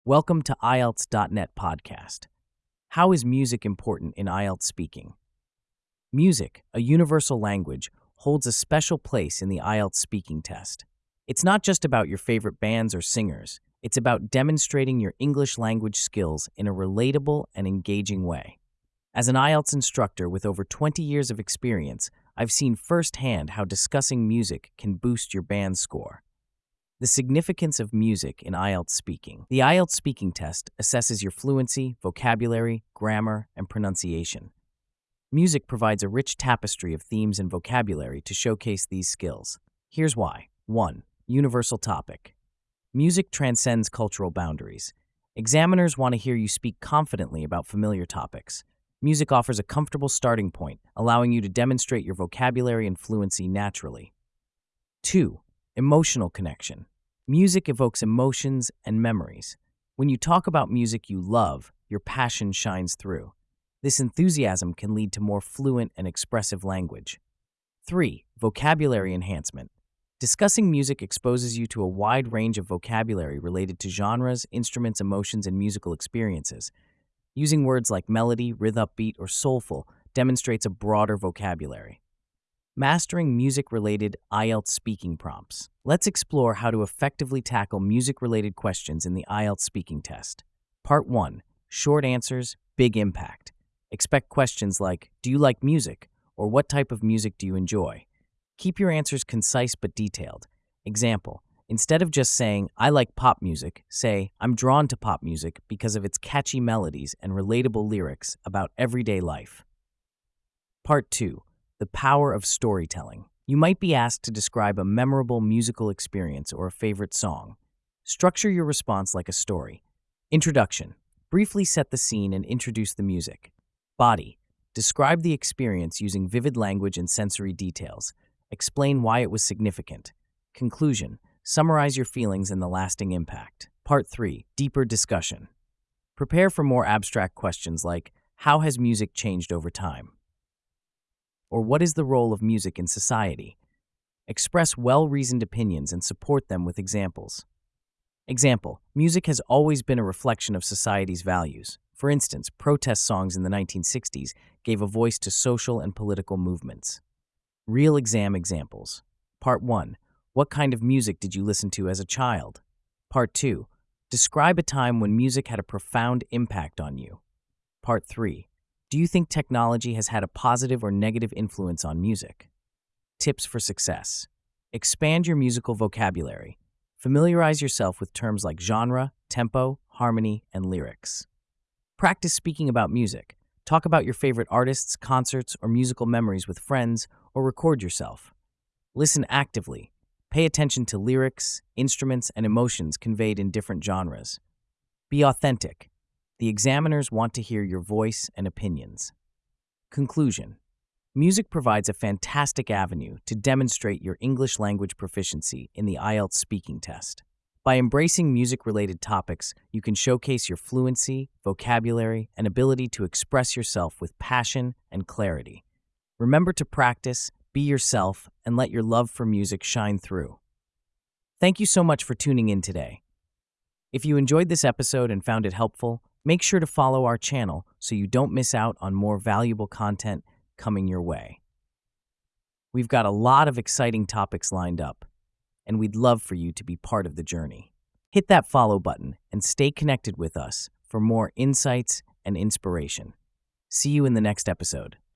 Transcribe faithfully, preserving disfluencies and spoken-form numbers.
Welcome to I E L T S dot net podcast. How is music important in I E L T S speaking? Music, a universal language, holds a special place in the I E L T S speaking test. It's not just about your favorite bands or singers, it's about demonstrating your English language skills in a relatable and engaging way. As an I E L T S instructor with over twenty years of experience, I've seen firsthand how discussing music can boost your band score. The significance of music in I E L T S speaking. The I E L T S speaking test assesses your fluency, vocabulary, grammar, and pronunciation. Music provides a rich tapestry of themes and vocabulary to showcase these skills. Here's why. one. Universal topic. Music transcends cultural boundaries. Examiners want to hear you speak confidently about familiar topics. Music offers a comfortable starting point, allowing you to demonstrate your vocabulary and fluency naturally. two. Emotional connection. Music evokes emotions and memories. When you talk about music you love, your passion shines through. This enthusiasm can lead to more fluent and expressive language. three. Vocabulary enhancement. Discussing music exposes you to a wide range of vocabulary related to genres, instruments, emotions, and musical experiences. Using words like melody, rhythm, upbeat, or soulful demonstrates a broader vocabulary. Mastering music-related I E L T S speaking prompts. Let's explore how to effectively tackle music-related questions in the I E L T S speaking test. Part one. Short answers, big impact. Expect questions like, do you like music? Or what type of music do you enjoy? Keep your answers concise but detailed. Example, instead of just saying, I like pop music, say, I'm drawn to pop music because of its catchy melodies and relatable lyrics about everyday life. Part two. The power of storytelling. You might be asked to describe a memorable musical experience or a favorite song. Structure your response like a story. Introduction. Briefly set the scene and introduce the music. Body. Describe the experience using vivid language and sensory details. Explain why it was significant. Conclusion. Summarize your feelings and the lasting impact. Part three. Deeper discussion. Prepare for more abstract questions like, how has music changed over time? Or what is the role of music in society? Express well-reasoned opinions and support them with examples. Example, music has always been a reflection of society's values. For instance, protest songs in the nineteen sixties gave a voice to social and political movements. Real exam examples. Part one. What kind of music did you listen to as a child? Part two. Describe a time when music had a profound impact on you. Part three. Do you think technology has had a positive or negative influence on music? Tips for success. Expand your musical vocabulary. Familiarize yourself with terms like genre, tempo, harmony, and lyrics. Practice speaking about music. Talk about your favorite artists, concerts, or musical memories with friends, or record yourself. Listen actively. Pay attention to lyrics, instruments, and emotions conveyed in different genres. Be authentic. The examiners want to hear your voice and opinions. Conclusion. Music provides a fantastic avenue to demonstrate your English language proficiency in the I E L T S speaking test. By embracing music-related topics, you can showcase your fluency, vocabulary, and ability to express yourself with passion and clarity. Remember to practice, be yourself, and let your love for music shine through. Thank you so much for tuning in today. If you enjoyed this episode and found it helpful, make sure to follow our channel so you don't miss out on more valuable content coming your way. We've got a lot of exciting topics lined up, and we'd love for you to be part of the journey. Hit that follow button and stay connected with us for more insights and inspiration. See you in the next episode.